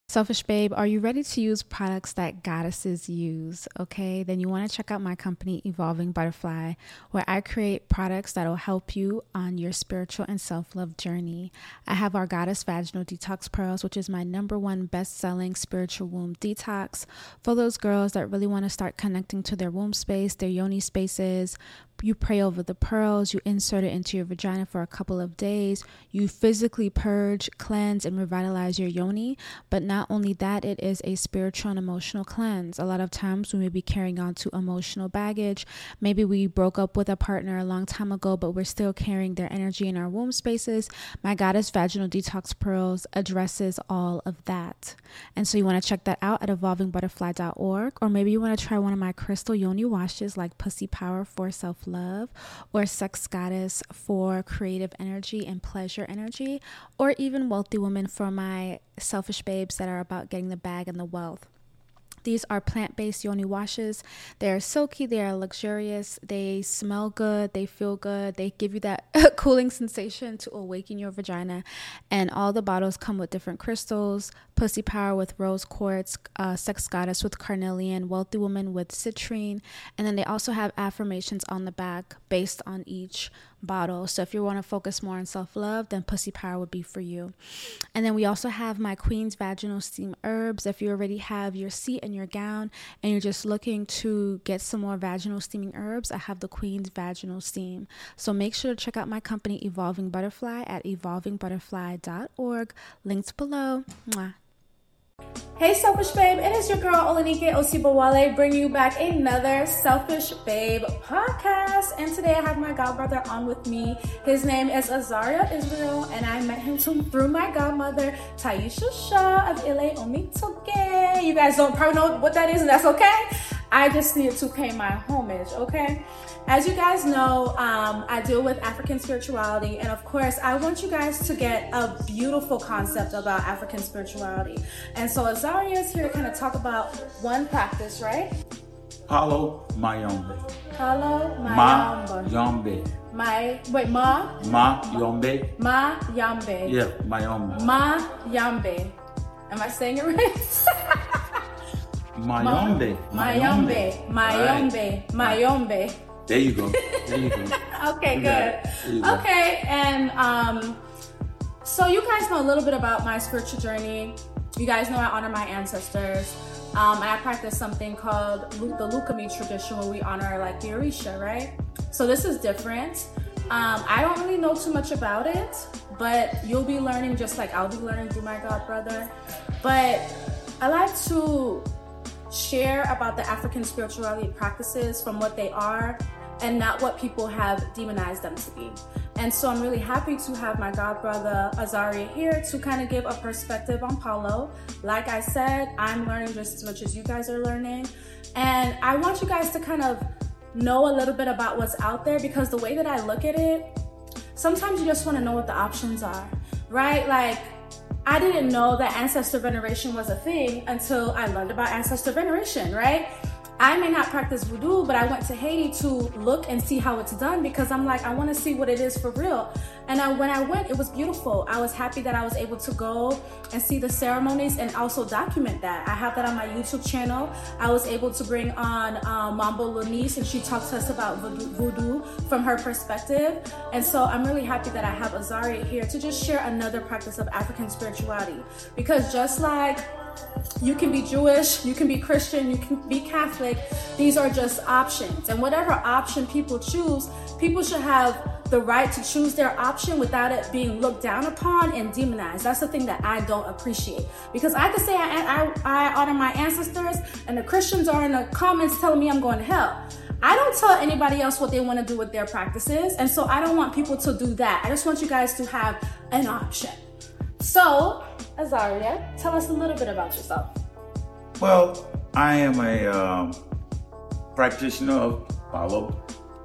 Selfish babe, are you ready to use products that goddesses use? Okay, then you want to check out my company, Evolving Butterfly, where I create products that will help you on your spiritual and self-love journey. I have our Goddess Vaginal Detox Pearls, which is my #1 best-selling spiritual womb detox for those girls that really want to start connecting to their womb space, their yoni spaces. You pray over the pearls, you insert it into your vagina for a couple of days, you physically purge, cleanse, and revitalize your yoni. But not only that, it is a spiritual and emotional cleanse. A lot of times we may be carrying on to emotional baggage. Maybe we broke up with a partner a long time ago, but we're still carrying their energy in our womb spaces. My Goddess Vaginal Detox Pearls addresses all of that. And so you want to check that out at evolvingbutterfly.org, or maybe you want to try one of my crystal yoni washes like Pussy Power for self-love, or Sex Goddess for creative energy and pleasure energy, or even Wealthy Woman for my selfish babes that are about getting the bag and the wealth. These are plant-based yoni washes. They're silky, they are luxurious, they smell good, they feel good, they give you that cooling sensation to awaken your vagina. And all the bottles come with different crystals: Pussy Power with rose quartz, Sex Goddess with carnelian, Wealthy Woman with citrine. And then they also have affirmations on the back based on each bottle. So if you want to focus more on self-love, then Pussy Power would be for you. And then we also have my Queen's Vaginal Steam Herbs. If you already have your seat and your gown and you're just looking to get some more vaginal steaming herbs, I have the Queen's Vaginal Steam. So make sure to check out my company, Evolving Butterfly, at evolvingbutterfly.org. Links below. Mwah. Hey Selfish Babe, it is your girl Olanike Osibowale bringing you back another Selfish Babe podcast. And today I have my godbrother on with me. His name is Azaria Israel, and I met him through my godmother Taisha Shaw of Ile Omitoge. You guys don't probably know what that is, and that's okay. I just needed to pay my homage, okay? As you guys know, I deal with African spirituality, and of course, I want you guys to get a beautiful concept about African spirituality. And so Azaria is here to kind of talk about one practice, right? Palo Mayombe. Palo Mayombe. Mayombe. Mayombe. Mayombe. Yeah, Mayombe. Mayombe. Am I saying it right? Mayombe. Mayombe. There you go. Okay, good. Okay, and so you guys know a little bit about my spiritual journey. You guys know I honor my ancestors. And I practice something called the Lukumi tradition, where we honor like the Orisha, right? So this is different. I don't really know too much about it, but you'll be learning just like I'll be learning through my godbrother. But I like to share about the African spirituality practices from what they are and not what people have demonized them to be. And so I'm really happy to have my godbrother Azaria here to kind of give a perspective on Palo. Like I said, I'm learning just as much as you guys are learning. And I want you guys to kind of know a little bit about what's out there, because the way that I look at it, sometimes you just want to know what the options are, right? Like, I didn't know that ancestor veneration was a thing until I learned about ancestor veneration, right? I may not practice voodoo, but I went to Haiti to look and see how it's done, because I'm like, I want to see what it is for real. And when I went, it was beautiful. I was happy that I was able to go and see the ceremonies and also document that. I have that on my YouTube channel. I was able to bring on Mambo Lanice, and she talked to us about voodoo from her perspective. And so I'm really happy that I have Azaria here to just share another practice of African spirituality. Because just like you can be Jewish, you can be Christian, you can be Catholic, these are just options. And whatever option people choose, people should have the right to choose their option without it being looked down upon and demonized. That's the thing that I don't appreciate. Because I could say I honor my ancestors, and the Christians are in the comments telling me I'm going to hell. I don't tell anybody else what they want to do with their practices, and so I don't want people to do that. I just want you guys to have an option. So, Azaria, tell us a little bit about yourself. Well, I am a practitioner of Palo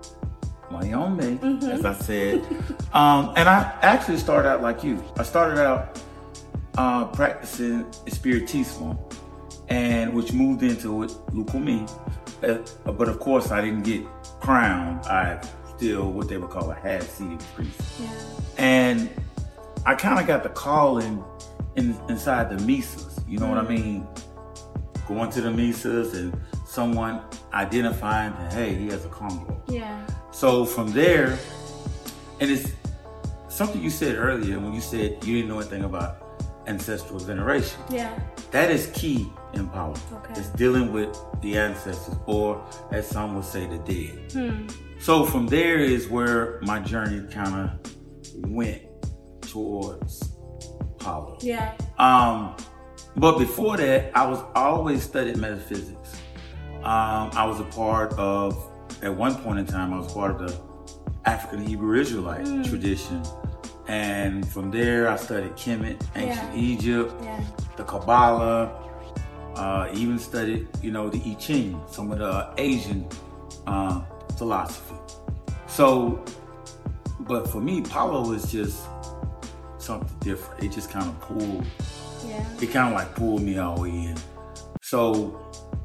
Mayombe, as I said. And I actually started out like you. I started out practicing Spiritismo, and which moved into Lukumi. But of course, I didn't get crowned. I still what they would call a half-seated priest. Yeah. And I kind of got the calling inside the Misas. You know what I mean? Going to the Misas and someone identifying that, hey, he has a Congo. Yeah. So from there, and it's something you said earlier when you said you didn't know anything about ancestral veneration. Yeah. That is key in power. Okay. It's dealing with the ancestors, or as some would say, the dead. So from there is where my journey kind of went towards power. Yeah. But before that, I always studied metaphysics. I was a part of, at one point in time, I was part of the African Hebrew Israelite tradition. And from there, I studied Kemet, ancient Egypt, the Kabbalah, even studied, the I Ching, some of the Asian philosophy. So, but for me, Palo is just something different. It just kind of pulled. Yeah. It kind of like pulled me all the way in. So,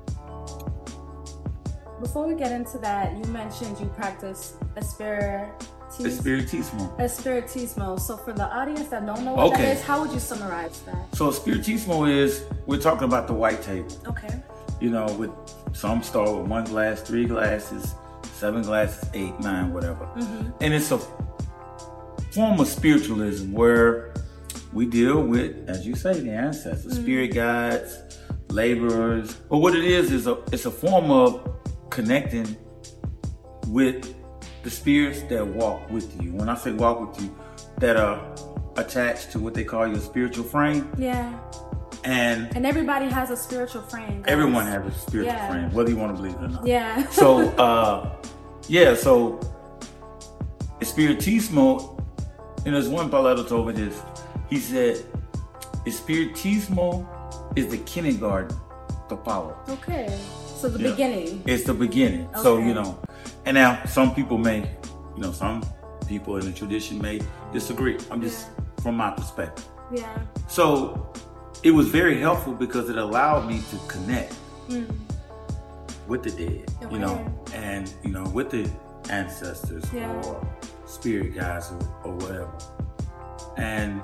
before we get into that, you mentioned you practice Espiritismo. Espiritismo. So for the audience that don't know what that is, how would you summarize that? So Espiritismo is, we're talking about the white table. Okay. With some start with 1 glass, 3 glasses, 7 glasses, 8, 9, whatever. And it's a form of spiritualism where we deal with, as you say, the ancestors, spirit guides, laborers. But what it is it's a form of connecting with the spirits that walk with you. When I say walk with you, that are attached to what they call your spiritual frame. Yeah. And everybody has a spiritual frame. Guys. Everyone has a spiritual frame, whether you want to believe it or not. Yeah. So, so Espiritismo, and there's one Paleto told me this. He said, Espiritismo is the kindergarten to power. Okay. So the beginning. It's the beginning. Okay. So, and now some people may, some people in the tradition may disagree. I'm just from my perspective. Yeah. So it was very helpful because it allowed me to connect with the dead, and, with the ancestors or spirit guides or whatever. And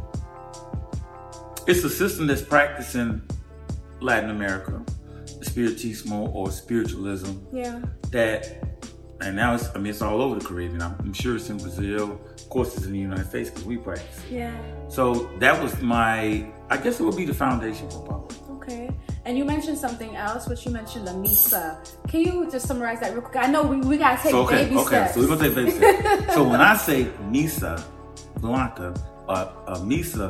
it's a system that's practiced in Latin America, Spiritismo or spiritualism. Yeah. And now it's all over the Caribbean. I'm sure it's in Brazil. Of course, it's in the United States because we practice. Yeah. So that was I guess it would be the foundation for power. Okay. And you mentioned something else, which you mentioned the misa. Can you just summarize that real quick? I know we got to take baby steps. Okay, so we're going to take baby steps. So when I say misa blanca, misa,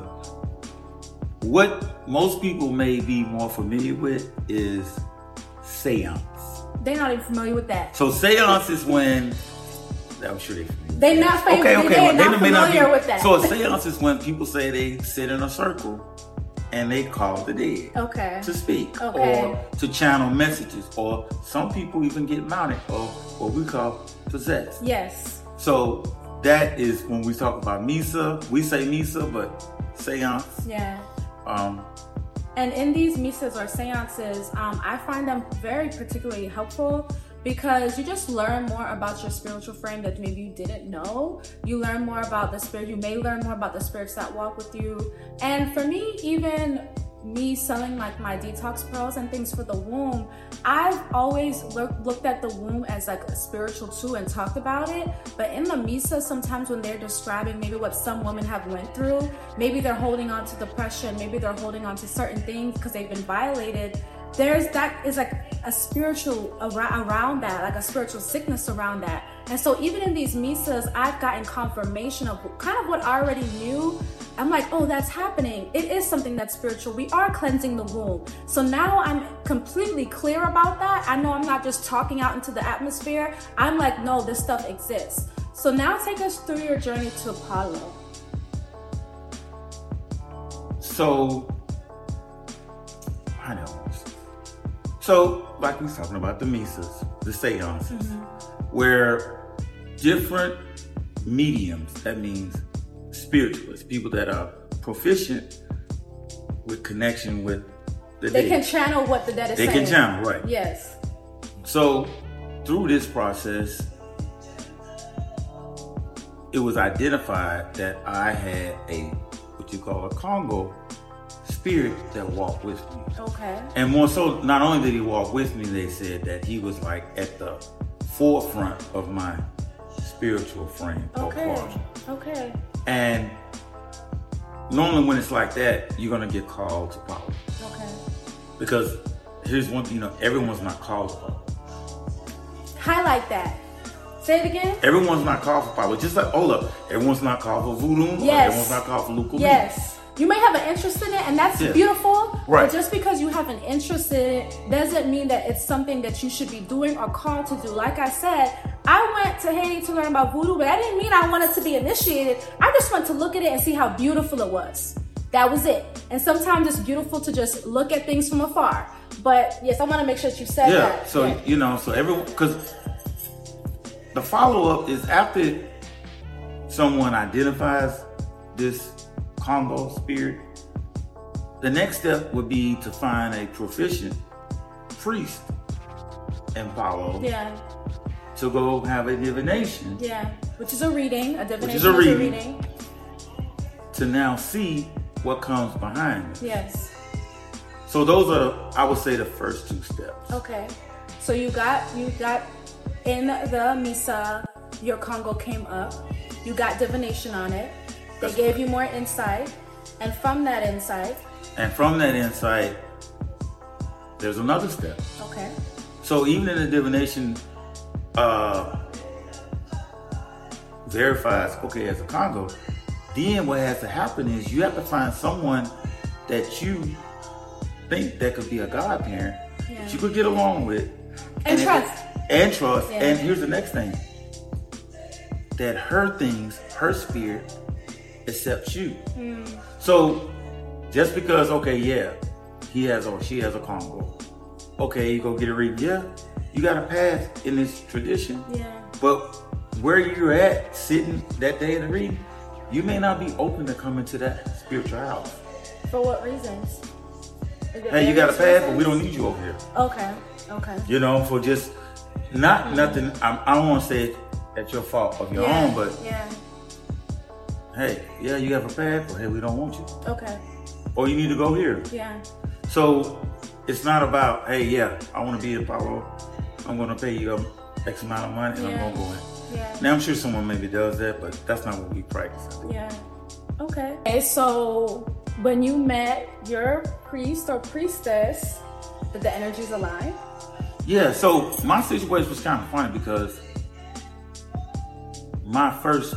what most people may be more familiar with is seance. They're not even familiar with that. So seance is when, I'm sure they're familiar. They're not familiar with that. So a seance is when people say they sit in a circle and they call the dead to speak or to channel messages, or some people even get mounted or what we call possessed. Yes. So that is when we talk about misa. We say misa, but seance. Yeah. And in these misas or seances, I find them very particularly helpful because you just learn more about your spiritual frame that maybe you didn't know. You learn more about the spirit. You may learn more about the spirits that walk with you. And for me, even me selling like my detox pearls and things for the womb, I've always looked at the womb as like a spiritual tool and talked about it. But in the misa, sometimes when they're describing maybe what some women have went through, maybe they're holding on to depression, maybe they're holding on to certain things because they've been violated. That is like a spiritual around that, like a spiritual sickness around that. And so even in these misas, I've gotten confirmation of kind of what I already knew. I'm like, oh, that's happening. It is something that's spiritual. We are cleansing the womb. So now I'm completely clear about that. I know I'm not just talking out into the atmosphere. I'm like, no, this stuff exists. So now take us through your journey to Apollo. So, I know. So, like we was talking about the misas, the seances, where different mediums, that means spiritualists, people that are proficient with connection with the dead. They can channel what the dead is saying. They can channel, right. Yes. So, through this process, it was identified that I had what you call a Congo spirit that walked with me. Okay. And more so, not only did he walk with me, they said that he was like at the forefront of my spiritual frame. Okay. And normally when it's like that, you're gonna get called to power. Okay. Because here's one, everyone's not called to power. Highlight that. Say it again. Everyone's not called for power. Just like, hold up, everyone's not called for voodoo. Yes. Everyone's not called for Lucal. Yes. You may have an interest in it, and that's beautiful. Right. But just because you have an interest in it doesn't mean that it's something that you should be doing or called to do. Like I said, I went to Haiti to learn about voodoo, but that didn't mean I wanted to be initiated. I just went to look at it and see how beautiful it was. That was it. And sometimes it's beautiful to just look at things from afar. But yes, I want to make sure that you said that. Yeah. So, so everyone, because the follow-up is after someone identifies this Congo spirit, the next step would be to find a proficient priest and follow. Yeah. To go have a divination. Yeah. Which is a reading. A divination is a reading. To now see what comes behind it. Yes. So those are, I would say, the first two steps. Okay. So you got in the Misa, your Congo came up. You got divination on it. They gave you more insight. And from that insight, there's another step. Okay. So even in the divination, verifies, okay, as a Congo, then what has to happen is you have to find someone that you think that could be a godparent, that you could get along with. And trust. Yeah. And here's the next thing. That her spirit accepts you. So just because, he has or she has a Congo. Okay, you go get a reading. Yeah, you got a path in this tradition. Yeah. But where you're at sitting that day in the reading, you may not be open to come into that spiritual house. For what reasons? Hey, you got a path, but we don't need you over here. Okay. For just nothing. I don't want to say it at your fault of your own, but hey, you have a path, but hey, we don't want you. Okay. Or you need to go here. Yeah. So it's not about, hey, I want to be a follower. I'm going to pay you X amount of money and I'm going to go in. Yeah. Now I'm sure someone maybe does that, but that's not what we practice. Yeah. Okay. So when you met your priest or priestess, did the energies align? Yeah. So my situation was kind of funny because my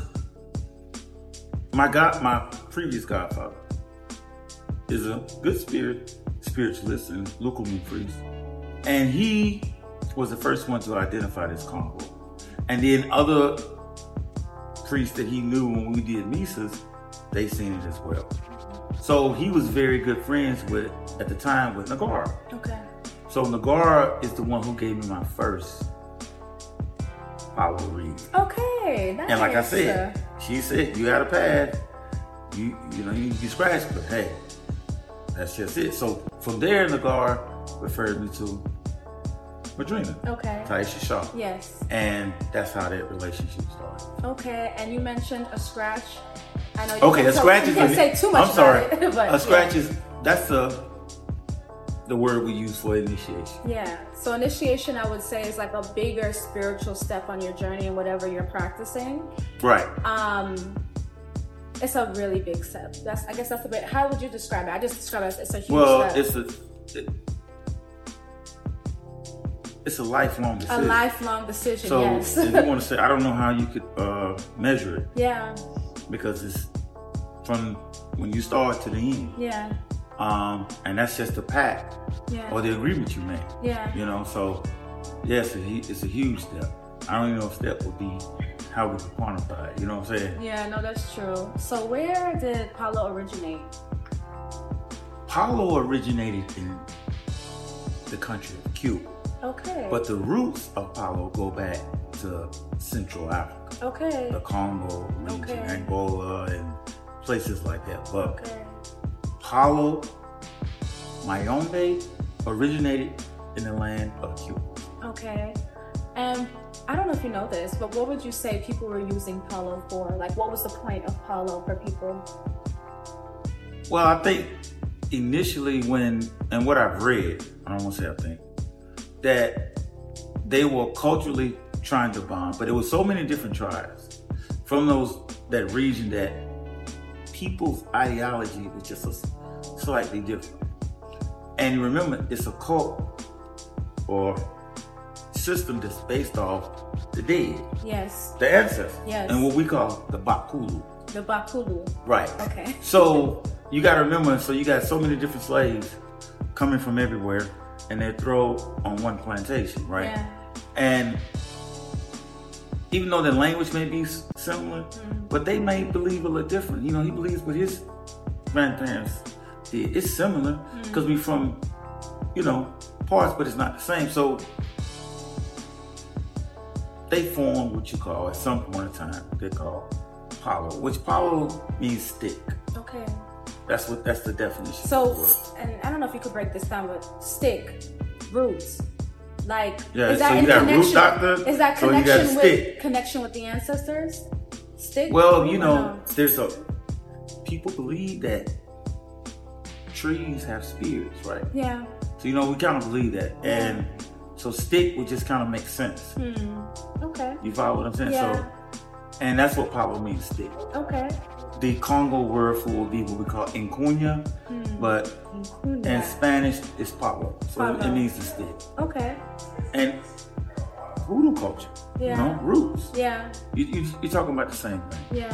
previous godfather is a good spiritualist and local priest, and he was the first one to identify this Congo. And then other priests that he knew when we did misas, they seen it as well. So he was very good friends at the time with Nagara. Okay. So Nagara is the one who gave me my first follow reading. Okay, nice. And like I said, she said, you had a path. You need to be scratched, but hey, that's just it. So from there, Nagara referred me to Madrina. Okay. Taisha Shaw. Yes. And that's how that relationship started. Okay, and you mentioned a scratch. I know a scratch is... You can't say too much. I'm sorry. About it, but a scratch is... That's the word we use for initiation. Yeah. So initiation, I would say, is like a bigger spiritual step on your journey in whatever you're practicing. Right. It's a really big step. I guess that's a bit... How would you describe it? I just describe it as it's a huge step. It's a lifelong decision. A lifelong decision, so yes. if you want to say, I don't know how you could measure it. Yeah. Because it's from when you start to the end. Yeah. And that's just the pact or the agreement you make. Yeah. So yes, it's a huge step. I don't even know if step would be how we could quantify it. You know what I'm saying? Yeah, no, that's true. So where did Palo originate? Palo originated in the country of Cuba. Okay. But the roots of Palo go back to Central Africa. Okay. The Congo region, Angola, and places like that. But Palo Mayombe originated in the land of Cuba. Okay. And I don't know if you know this, but what would you say people were using Palo for? Like, what was the point of Palo for people? Well, I think initially and what I've read, I don't want to say I think, that they were culturally trying to bond, but it was so many different tribes from that region that people's ideology was just slightly different. And remember, it's a cult or system that's based off the dead. Yes. The ancestors. Yes. And what we call the Bakulu. The Bakulu. Right. Okay. So you got to remember, so you got so many different slaves coming from everywhere, and they're thrown on one plantation, right? Yeah. And even though the language may be similar, but they may believe a little different. You know, he believes what his grandparents did. It's similar because we from, you know, parts, but it's not the same. So they formed what you call, at some point in time, they call palo, which palo means stick. Okay. That's the definition. So, and I don't know if you could break this down with stick, roots. Like, yeah, is that so you in got connection? root doctor. Is that so you got connection with stick. connection with the ancestors? Stick. Well, you know, people believe that trees have spirits, right? Yeah. So you know, we kind of believe that, and so stick would just kind of make sense. Okay. You follow what I'm saying? Yeah. So, and that's what palo means, stick. Okay. The Congo word for would be what we call incuña, but in Spanish it's palo. So Palo. it means to stick. Okay. And voodoo culture, you know, roots. Yeah. You're talking about the same thing. Yeah.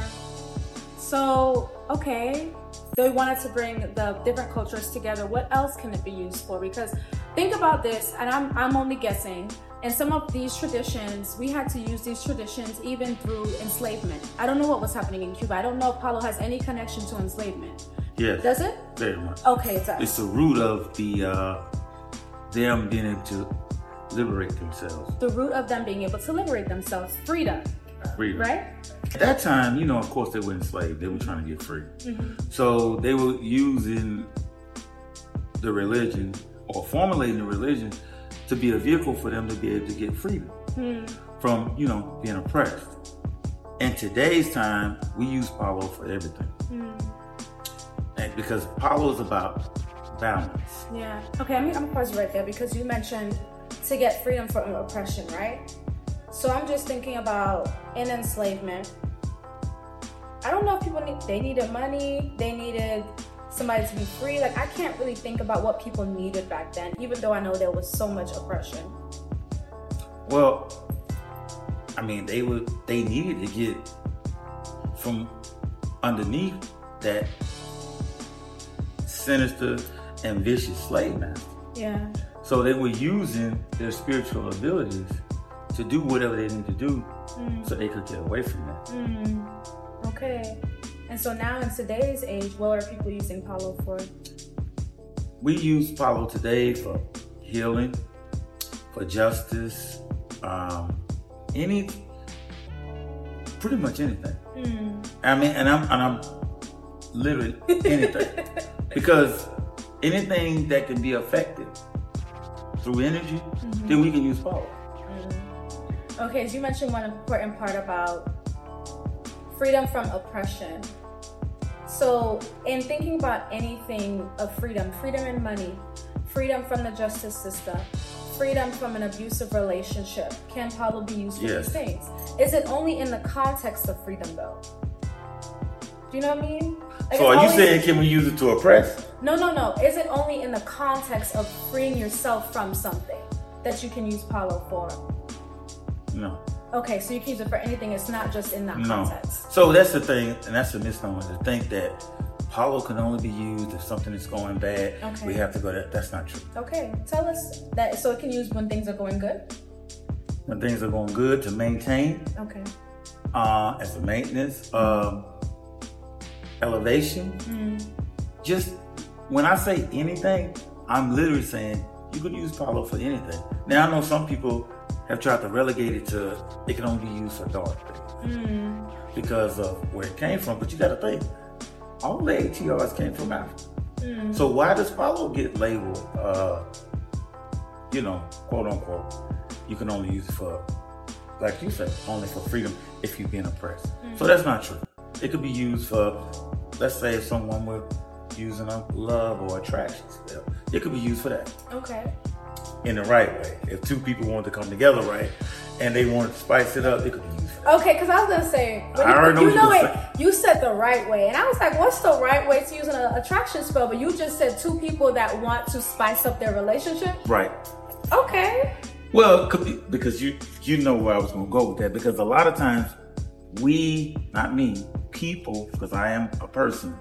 So, okay. They wanted to bring the different cultures together. What else can it be used for? Because think about this, and I'm only guessing. In some of these traditions, we had to use these traditions even through enslavement. I don't know what was happening in Cuba. I don't know if palo has any connection to enslavement. Yes. Does it? Very much. Okay, it does. It's the root of them being able to liberate themselves. The root of them being able to liberate themselves. Freedom. Freedom. Right? At that time, you know, of course, they were enslaved. They were trying to get free. So they were using the religion or formulating the religion to be a vehicle for them to be able to get freedom from, you know, being oppressed. In today's time, we use palo for everything. And because palo is about balance. Yeah. Okay, I'm gonna pause you right there because you mentioned to get freedom from oppression, right? So I'm just thinking about in enslavement. I don't know if people needed money, they needed somebody to be free. Like, I can't really think about what people needed back then, even though I know there was so much oppression. Well, I mean, they needed to get from underneath that sinister and vicious slave master. Yeah. So they were using their spiritual abilities to do whatever they need to do so they could get away from that. Okay. And so now in today's age, what are people using palo for? We use palo today for healing, for justice, pretty much anything. I mean, and I'm literally anything. Because anything that can be affected through energy, then we can use palo. Okay, so you mentioned one important part about freedom from oppression. So in thinking about anything of freedom in money, freedom from the justice system, freedom from an abusive relationship, can palo be used for these things? Is it only in the context of freedom though? Do you know what I mean? Like, so are you saying can we use it to oppress? No. Is it only in the context of freeing yourself from something that you can use palo for? No. Okay, so you can use it for anything. It's not just in that context. So that's the thing, and that's a misnomer to think that palo can only be used if something is going bad. Okay. We have to go there. That's not true. Okay, tell us that. So it can use when things are going good? When things are going good, to maintain. Okay. As a maintenance, elevation. Just when I say anything, I'm literally saying you can use palo for anything. Now I know some people have tried to relegate it to it can only be used for dark things because of where it came from. But you got to think, all the ATRs came from Africa. So why does palo get labeled, quote unquote, you can only use it for, like you said, only for freedom if you're being oppressed. So that's not true. It could be used for, let's say, someone with using a love or attraction spell. It could be used for that. Okay. In the right way. If two people wanted to come together right and they wanted to spice it up, it could be used for that. Okay, because I was gonna say, you said the right way, and I was like, what's the right way to use an attraction spell? But you just said two people that want to spice up their relationship. Right. Okay. Well, it could be, because you know where I was gonna go with that. Because a lot of times not me, people, because I am a person,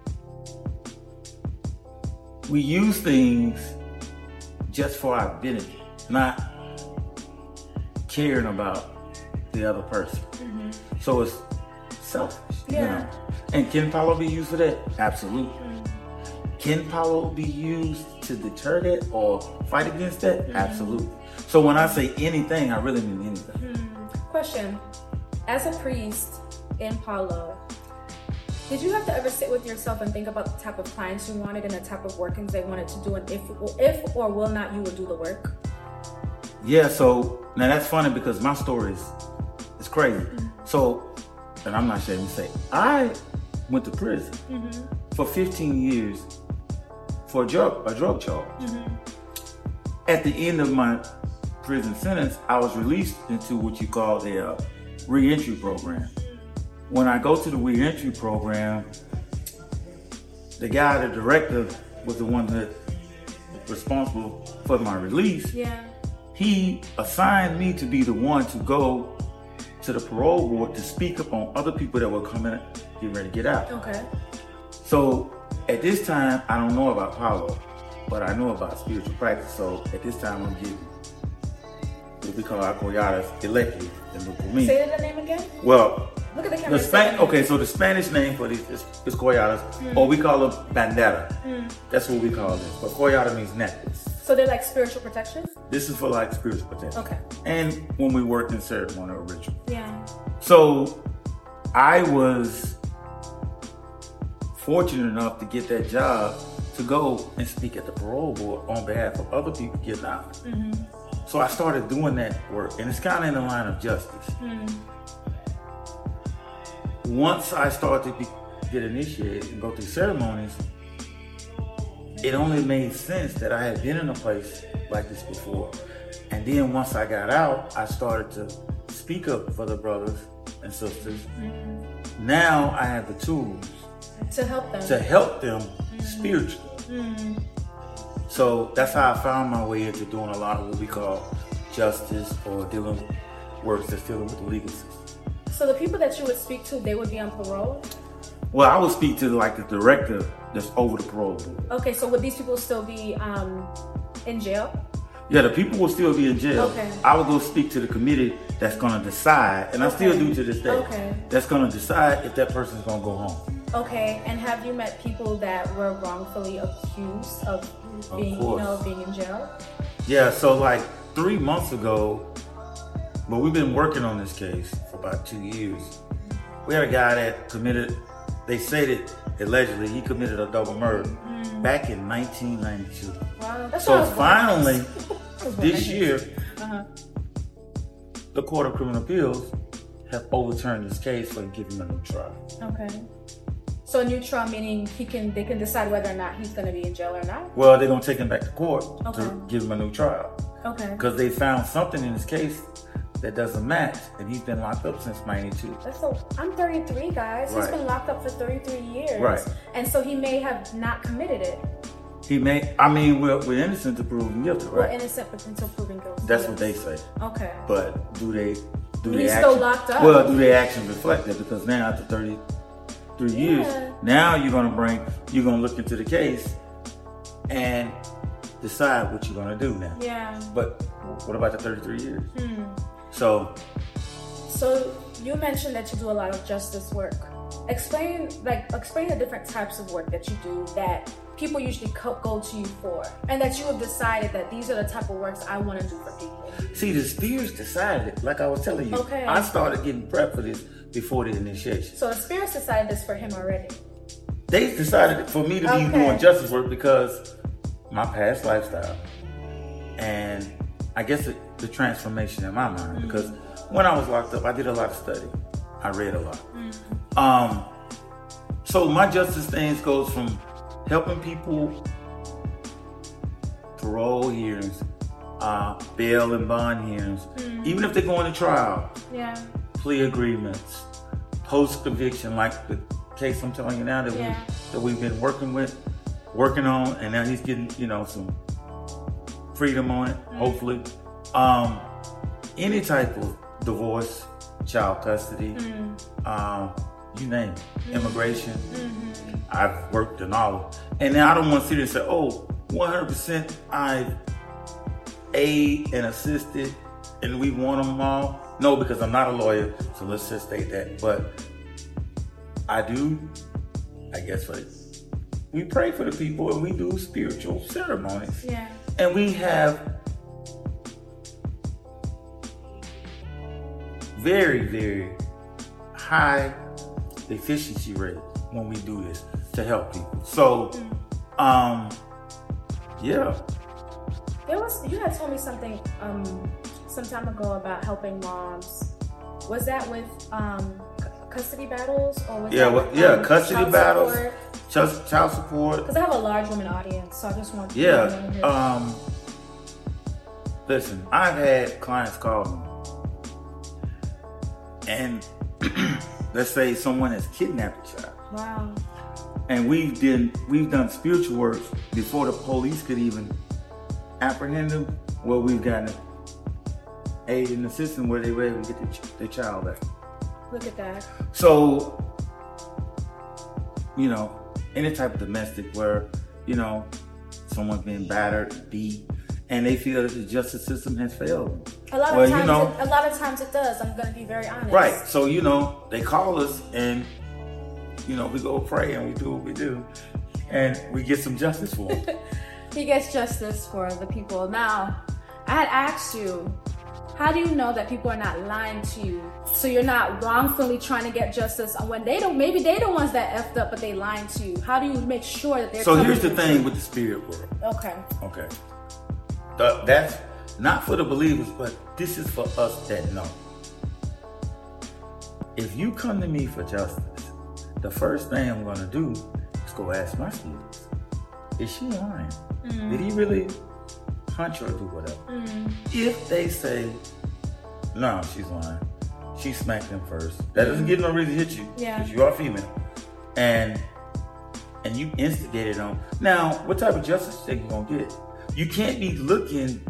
we use things just for our benefit, not caring about the other person. Mm-hmm. So it's selfish, you know. And can power be used for that? Absolutely. Mm-hmm. Can power be used to deter that or fight against that? Mm-hmm. Absolutely. So when I say anything, I really mean anything. Mm-hmm. Question. As a priest in Palo, did you have to ever sit with yourself and think about the type of clients you wanted and the type of workings they wanted to do, and if or will not you would do the work? Yeah, so now that's funny because my story is crazy. Mm-hmm. So, and I'm not ashamed to say, I went to prison for 15 years for a drug charge. Mm-hmm. At the end of my prison sentence, I was released into what you call the re-entry program. When I go to the re-entry program, the director was the one that was responsible for my release. Yeah. He assigned me to be the one to go to the parole board to speak up on other people that were coming, getting ready to get out. Okay. So at this time, I don't know about Palo, but I know about spiritual practice. So at this time, I'm getting what we call our Colladas elected and look for me. Say the name again? Well, look at the camera. Okay, so the Spanish name for these is Colladas, or we call them bandana. That's what we call them. But Collada means necklace. So they're like spiritual protection? This is for like spiritual protection. Okay. And when we worked in ceremony or ritual. Yeah. So I was fortunate enough to get that job to go and speak at the parole board on behalf of other people getting out. Mm-hmm. So I started doing that work, and it's kind of in the line of justice. Once I started to get initiated and go through ceremonies, it only made sense that I had been in a place like this before. And then once I got out, I started to speak up for the brothers and sisters. Mm-hmm. Now I have the tools to help them spiritually. Mm-hmm. So that's how I found my way into doing a lot of what we call justice or dealing works that's dealing with the legal system. So the people that you would speak to, they would be on parole? Well, I would speak to like the director that's over the parole board. Okay, so would these people still be in jail? Yeah, the people will still be in jail. Okay. I would go speak to the committee that's going to decide, and I still do to this day. Okay. That's going to decide if that person's going to go home. Okay, and have you met people that were wrongfully accused of being in jail? Yeah, so like 3 months ago, but we've been working on this case for about 2 years. We had a guy that committed, they say that allegedly he committed a double murder back in 1992. Wow, that's so finally, this year, the Court of Criminal Appeals have overturned this case for giving him a new trial. Okay. So a new trial meaning they can decide whether or not he's going to be in jail or not? Well, they're going to take him back to court to give him a new trial. Okay. Because they found something in his case that doesn't match, and he's been locked up since 92. I'm 33, guys. Right. He's been locked up for 33 years. Right. And so he may have not committed it. We're innocent to proven guilty, right? We're innocent until proven guilty. That's what they say. Okay. But he's still locked up. Well, do their actions reflect that? Because now after 33 years, now you're gonna look into the case and decide what you're gonna do now. Yeah. But what about the 33 years? So you mentioned that you do a lot of justice work. Explain the different types of work that you do that people usually go to you for, and that you have decided that these are the type of works I want to do for people. See, the spirits decided it, like I was telling you. Okay. I started getting prepped for this before the initiation. So the spirits decided this for him already? They decided for me to be doing justice work because my past lifestyle and I guess the transformation in my mind. Because when I was locked up, I did a lot of study. I read a lot. So my justice stance goes from helping people parole hearings, bail and bond hearings, even if they're going to trial, plea agreements, post-conviction, like the case I'm telling you now that we've been working on, and now he's getting, some freedom on it, hopefully. Any type of divorce, child custody, you name it, immigration. I've worked in all of it. And now I don't want to sit here and say, 100% I've aided and assisted and we want them all. No, because I'm not a lawyer, so let's just state that. But I do, I guess, we pray for the people and we do spiritual ceremonies. Yeah. And we have very, very high efficiency rate when we do this to help people. So, yeah. You had told me something some time ago about helping moms. Was that with custody battles, or was that custody battles, child support? Because I have a large women audience, so I just want to listen, I've had clients call me, and let's say someone has kidnapped a child. Wow. And we've done spiritual work before the police could even apprehend them. Well, we've gotten aid in the system where they were able to get their child back. Look at that. So, any type of domestic where, someone's being battered, beat, and they feel that the justice system has failed them. A lot of times it does. I'm going to be very honest. Right. So, they call us and, we go pray and we do what we do and we get some justice for them. He gets justice for the people. Now, I had asked you, how do you know that people are not lying to you? So you're not wrongfully trying to get justice when maybe they're the ones that effed up, but they lying to you. How do you make sure that they're So here's the thing with the spirit world. Okay. That's not for the believers, but this is for us that know. If you come to me for justice, the first thing I'm going to do is go ask my spirits. Is she lying? Did he really punch her or do whatever? If they say, no, she's lying, she smacked him first, that doesn't give no reason to hit you, because you are female. And you instigated them. Now, what type of justice are you going to get? You can't be looking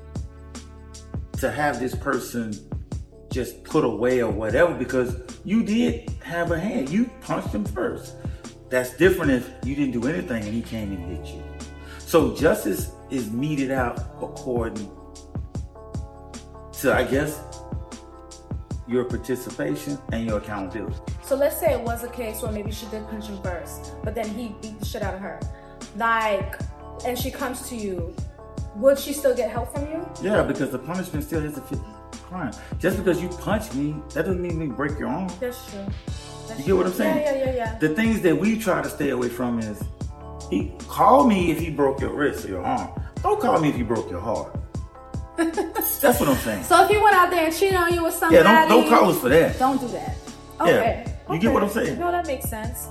to have this person just put away or whatever, because you did have a hand. You punched him first. That's different if you didn't do anything and he came and hit you. So justice is meted out according to, I guess, your participation and your accountability. So let's say it was a case where maybe she did punch him first, but then he beat the shit out of her. And she comes to you, would she still get help from you? Yeah, because the punishment still has to fit the crime. Just because you punch me, that doesn't mean you break your arm. That's true. You get what I'm saying? Yeah. The things that we try to stay away from is, call me if he broke your wrist or your arm. Don't call me if he broke your heart. That's what I'm saying. So if he went out there and cheated on you with somebody, don't call us for that. Don't do that. Okay. Yeah. You get what I'm saying? No, that makes sense.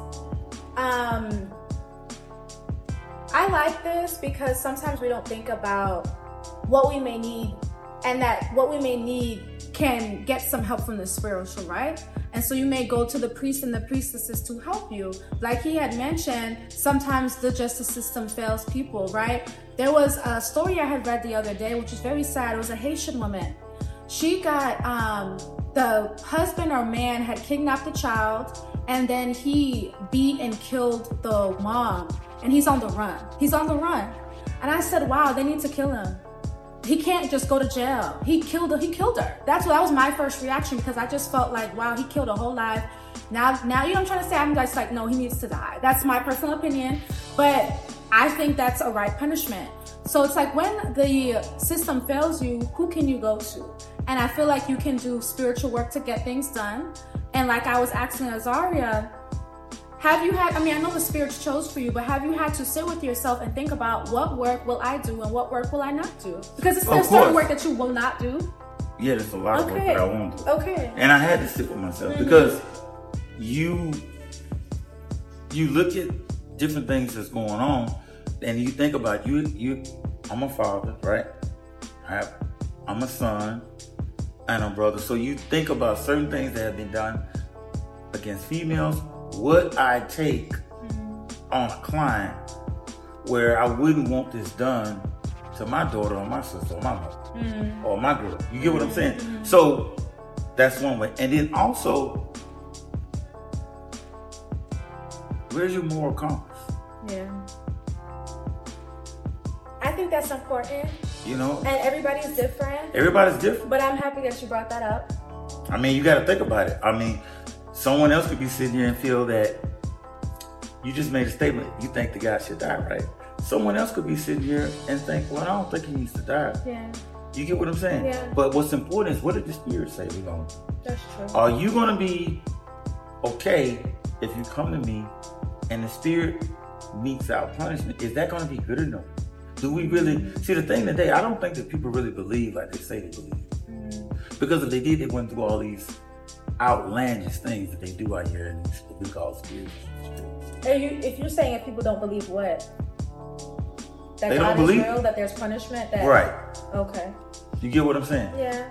I like this because sometimes we don't think about what we may need, and that what we may need can get some help from the spiritual, right? And so you may go to the priest and the priestesses to help you. Like he had mentioned, sometimes the justice system fails people, right? There was a story I had read the other day, which is very sad. It was a Haitian woman. She got, the husband or man had kidnapped the child, and then he beat and killed the mom. And he's on the run. And I said, wow, they need to kill him. He can't just go to jail. He killed her. That was my first reaction, because I just felt like, wow, he killed a whole life. Now, you know what I'm trying to say? I'm just like, no, he needs to die. That's my personal opinion. But I think that's a right punishment. So it's like when the system fails you, who can you go to? And I feel like you can do spiritual work to get things done. And like I was asking Azaria, have you had, I know the spirits chose for you, but have you had to sit with yourself and think about what work will I do and what work will I not do? Because there's certain work that you will not do. Yeah, there's a lot of work that I won't do. Okay. And I had to sit with myself because you look at different things that's going on, and you think about I'm a father, right? I'm a son and a brother. So you think about certain things that have been done against females. Would I take on a client where I wouldn't want this done to my daughter or my sister or my mother or my girl? You get what I'm saying? So that's one way. And then also, where's your moral compass? Yeah. I think that's important. You know? And everybody's different. Everybody's different. But I'm happy that you brought that up. I mean, you got to think about it. I mean, someone else could be sitting here and feel that you just made a statement. You think the guy should die, right? Someone else could be sitting here and think, well, I don't think he needs to die. Yeah. You get what I'm saying? Yeah. But what's important is, what did the Spirit say we're going to do? That's true. Are you going to be okay if you come to me and the Spirit meets out punishment? Is that going to be good enough? Do we really... See, the thing today, I don't think that people really believe like they say they believe. Because if they did, they went through all these outlandish things that they do out here in what we call spirits. If you're saying if people don't believe what? That they God don't believe is real, that there's punishment? That... Right. Okay. You get what I'm saying? Yeah.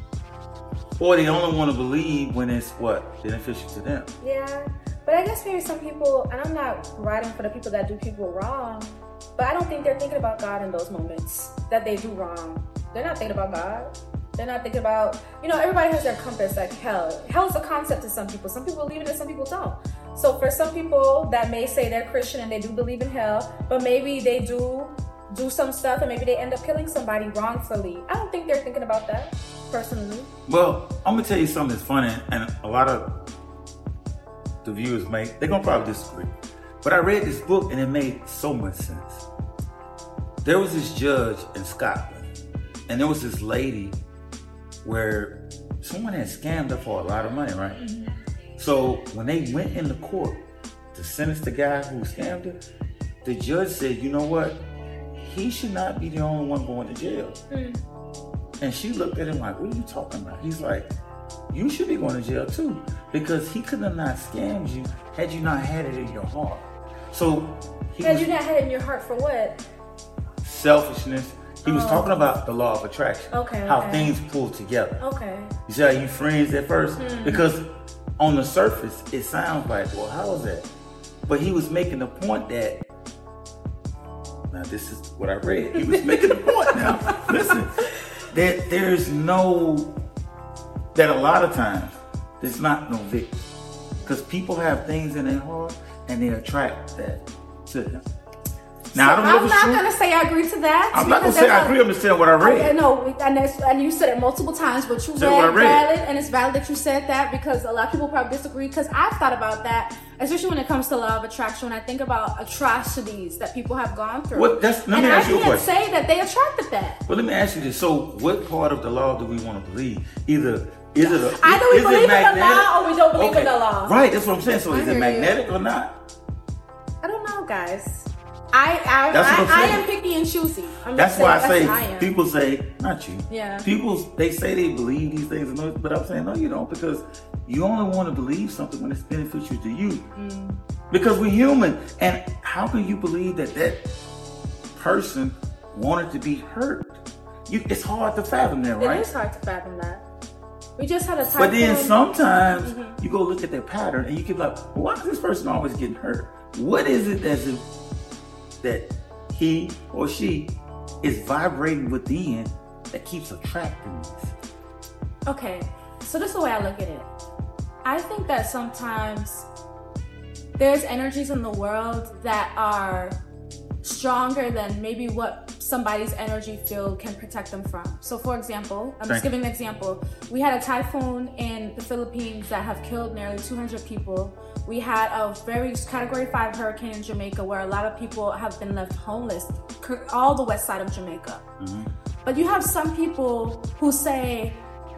Or they only want to believe when it's what? Beneficial to them. Yeah. But I guess maybe some people, and I'm not writing for the people that do people wrong, but I don't think they're thinking about God in those moments that they do wrong. They're not thinking about God. They're not thinking about, everybody has their compass, like hell. Hell is a concept to some people. Some people believe in it, some people don't. So for some people that may say they're Christian and they do believe in hell, but maybe they do some stuff and maybe they end up killing somebody wrongfully. I don't think they're thinking about that, personally. Well, I'm going to tell you something that's funny, and a lot of the viewers they're going to probably disagree. But I read this book and it made so much sense. There was this judge in Scotland, and there was this lady where someone had scammed her for a lot of money, right? Mm-hmm. So when they went into court to sentence the guy who scammed her, the judge said, you know what? He should not be the only one going to jail. And she looked at him like, what are you talking about? He's like, you should be going to jail too, because he could have not scammed you had you not had it in your heart. So had you not had it in your heart for what? Selfishness. He was talking about the law of attraction. Okay. How things pull together. Okay. You see how you friends at first? Because on the surface, it sounds like, well, how is that? But he was making the point that, now this is what I read. He was making the point now. Listen, that that a lot of times, there's not no victory. Because people have things in their heart and they attract that to them. Now, so I'm not going to say I agree to that. I'm not going to say I agree. I'm just saying what I read. No, and you said it multiple times, but you read valid, and it's valid that you said that, because a lot of people probably disagree, because I've thought about that, especially when it comes to law of attraction, when I think about atrocities that people have gone through. Let me ask you a question. I can't say that they attracted that. Well, let me ask you this. So what part of the law do we want to believe? Either we believe in the law or we don't believe in the law. Right, that's what I'm saying. So is it magnetic or not? I don't know, guys. I am picky and choosy. That's why I say, people say, not you. Yeah. People, they say they believe these things, but I'm saying, no, you don't, because you only want to believe something when it's beneficial to you. Because we're human. And how can you believe that person wanted to be hurt? It's hard to fathom that, right? It is hard to fathom that. We just had a typhoon. But then sometimes you go look at their pattern and you keep like, well, why is this person always getting hurt? What is it that he or she is vibrating within that keeps attracting this? Okay, so this is the way I look at it. I think that sometimes there's energies in the world that are stronger than maybe what somebody's energy field can protect them from. So for example, I'm just giving an example. We had a typhoon in the Philippines that have killed nearly 200 people. We had a very Category 5 hurricane in Jamaica where a lot of people have been left homeless, all the west side of Jamaica. But you have some people who say,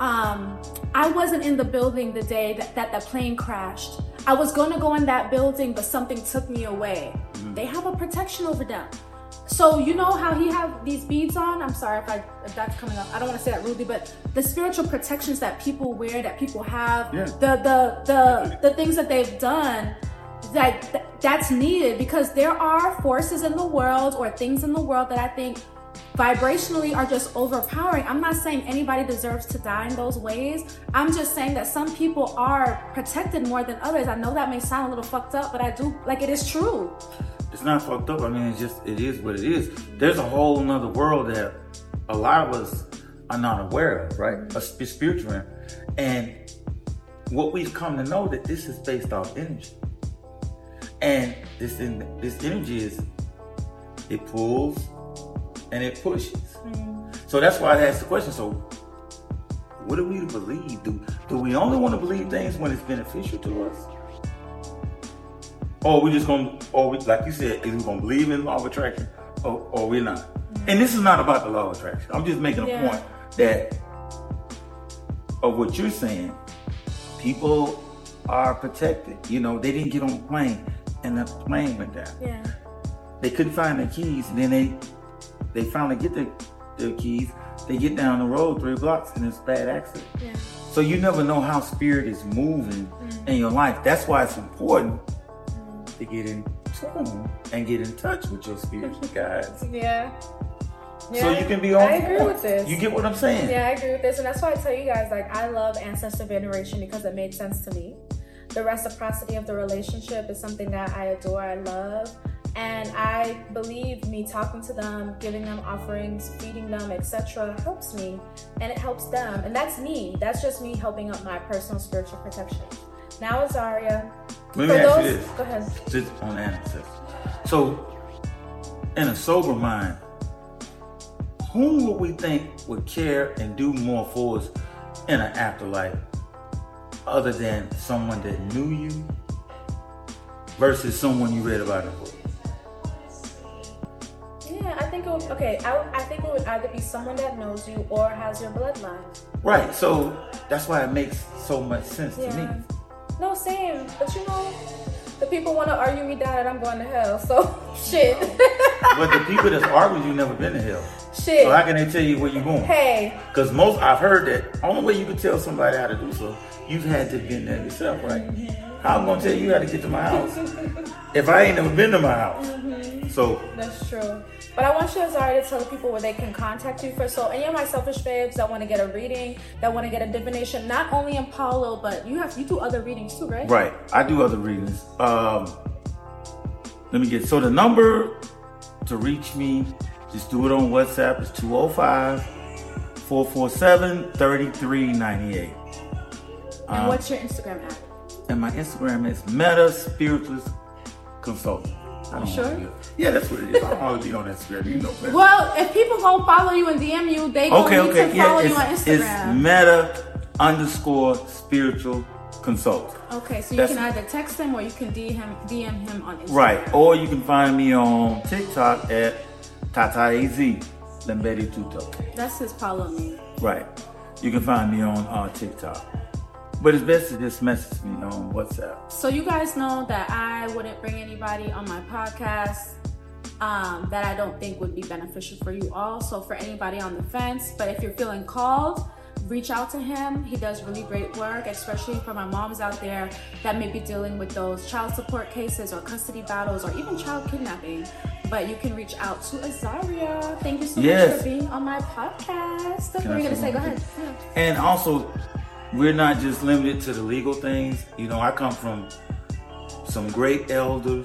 I wasn't in the building the day that the plane crashed. I was going to go in that building, but something took me away. They have a protection over them. So you know how he have these beads on? I'm sorry if that's coming up. I don't want to say that rudely, but the spiritual protections that people wear, that people have, the things that they've done, that's needed, because there are forces in the world or things in the world that I think vibrationally are just overpowering. I'm not saying anybody deserves to die in those ways. I'm just saying that some people are protected more than others. I know that may sound a little fucked up, but I do, like, it is true. It's not fucked up. I mean, it is what it is. There's a whole nother world that a lot of us are not aware of, right? A spiritual realm. And what we've come to know, that this is based off energy. And this energy it pulls and it pushes. So that's why I asked the question. So what do we believe? Do we only want to believe things when it's beneficial to us? Or we just gonna, like you said, is we gonna believe in law of attraction, or we're not? And this is not about the law of attraction. I'm just making a point that of what you're saying. People are protected. You know, they didn't get on the plane and the plane went down. Yeah. They couldn't find their keys, and then they finally get their keys. They get down the road 3 blocks and it's a bad accident. Yeah. So you never know how spirit is moving in your life. That's why it's important to get in tune and get in touch with your spiritual guides. Yeah. So you can be on I agree with this. You get what I'm saying? Yeah, I agree with this. And that's why I tell you guys, like, I love ancestor veneration because it made sense to me. The reciprocity of the relationship is something that I adore, I love. And I believe me talking to them, giving them offerings, feeding them, etc. helps me, and it helps them. And that's me. That's just me helping up my personal spiritual protection. Now, Azaria, let me ask you this. Go ahead. Just on ancestors. So, in a sober mind, whom would we think would care and do more for us in an afterlife other than someone that knew you versus someone you read about in a book? Yeah, I think it would, I think it would either be someone that knows you or has your bloodline. Right, so that's why it makes so much sense to me. No, same. But you know, the people want to argue me down and I'm going to hell, so shit. But the people that's arguing you never been to hell. Shit. So how can they tell you where you're going? Hey. Because I've heard that only way you can tell somebody how to do so, you've had to have been there yourself, right? How I'm gonna tell you how to get to my house if I ain't never been to my house? So that's true. But I want you, Azaria, to tell the people where they can contact you for. So any of my selfish babes that want to get a reading, that want to get a divination, not only in Paulo, but you do other readings too, right? Right, I do other readings. Let me get, so the number to reach me, just do it on WhatsApp. It's 205-447-3398. And what's your Instagram app? And my Instagram is Meta Spiritualist Consultant. Sure? Yeah, that's what it is. I'll always be on Instagram. You know that. Well, if people gonna follow you and DM you, they gonna need to follow you on Instagram. It's Meta_spiritual consultant. Okay, so you can either text him or you can DM him on Instagram. Right, or you can find me on TikTok at TataAZ Lembedi Tuto. That's his Paulo name. Right, you can find me on TikTok. But it's best to just message me on WhatsApp. So you guys know that I wouldn't bring anybody on my podcast that I don't think would be beneficial for you all. So for anybody on the fence, but if you're feeling called, reach out to him. He does really great work, especially for my moms out there that may be dealing with those child support cases or custody battles or even child kidnapping. But you can reach out to Azaria. Thank you so much for being on my podcast. What are you going to say? Go ahead. Yeah. And also, we're not just limited to the legal things. You know, I come from some great elders.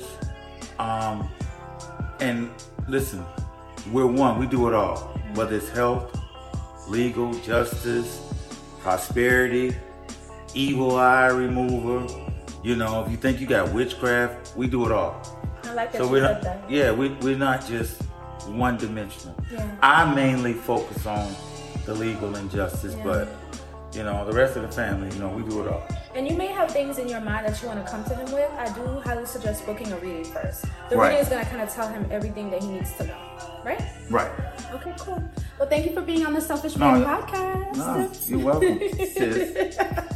And listen, we're one. We do it all. Whether it's health, legal, justice, prosperity, evil eye remover. You know, if you think you got witchcraft, we do it all. I like that. So we're not just one dimensional. Yeah. I mainly focus on the legal and justice, but you know, the rest of the family, you know, we do it all. And you may have things in your mind that you want to come to him with. I do highly suggest booking a reading first. The reading is going to kind of tell him everything that he needs to know. Right? Right. Okay, cool. Well, thank you for being on the Selfish Man podcast. No, you're welcome.